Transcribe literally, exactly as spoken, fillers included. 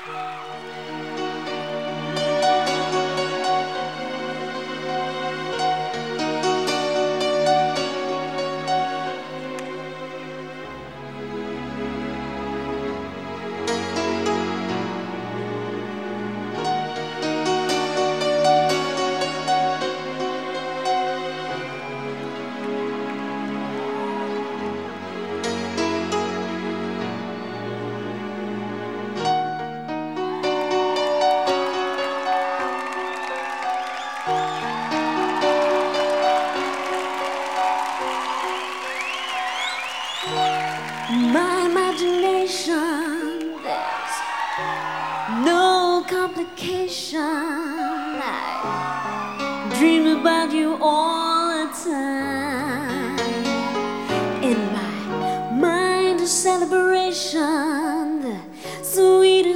My imagination, there's no complication. I dream about you all the time.